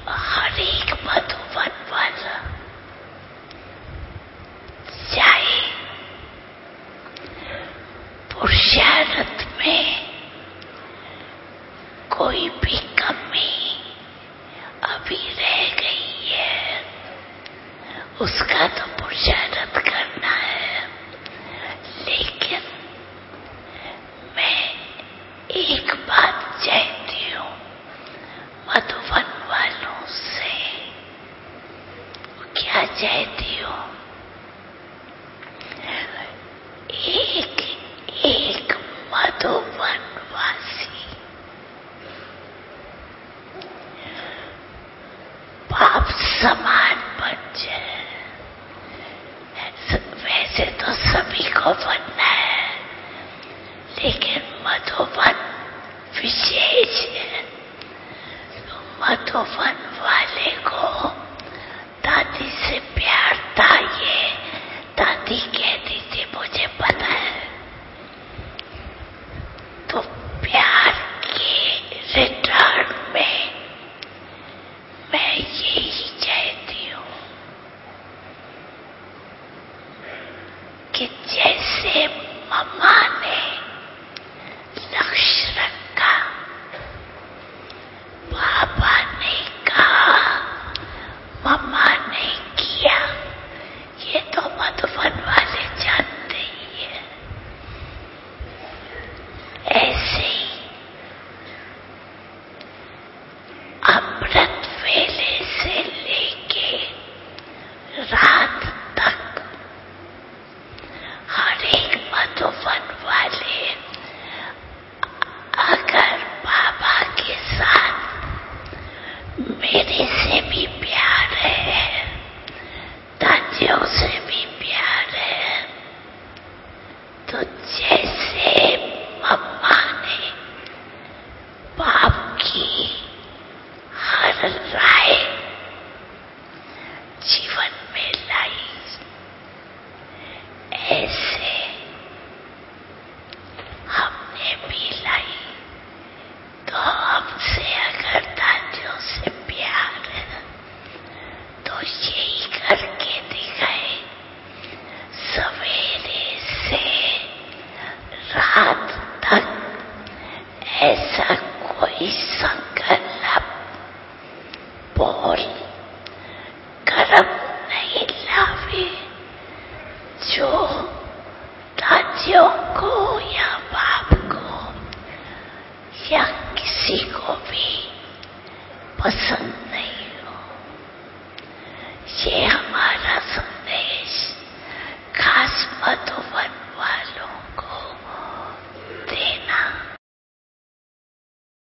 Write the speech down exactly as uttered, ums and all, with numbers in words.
हर एक मधुबन वाला चाहे पुरुषार्थ में कोई भी कमी अभी रह गई है, उसका तो पुरुषार्थ करना है। लेकिन मैं एक बात चाहती हूँ मधुबन वालों से, क्या चाहती हूँ, एक एक मधुबन वासी बाप समान बन जाए। वैसे तो सभी को बनना है, लेकिन मधुबन विशेष है। तो मधुबन वाले को दादी से प्यार था, ये दादी कहती थी, मुझे पता है। तो प्यार के रिटर्न में मैं यही चाहती हूँ कि जैसे मम्मा ने लक्ष्य रखा, पापा ने कहा, मम्मा ने किया, ये तो मधुबन वाले जानते ही है। ऐसे ही अमृत वेले से लेके रात तक हर एक मधुबन वाले अगर बाबा के साथ मेरे से भी प्यार है, दादियों से भी प्यार है, तो जैसे मम्मा ने बाप की हर राय जीवन में लाई, ऐसे हमने भी लाई। तो हमसे अगर दादियों से प्यार है तो यही करके दिखाए, सवेरे से रात तक ऐसा कोई संकल्प बोल कर्म नहीं लावे जो दादियों को या बाप को या किसी को भी पसंद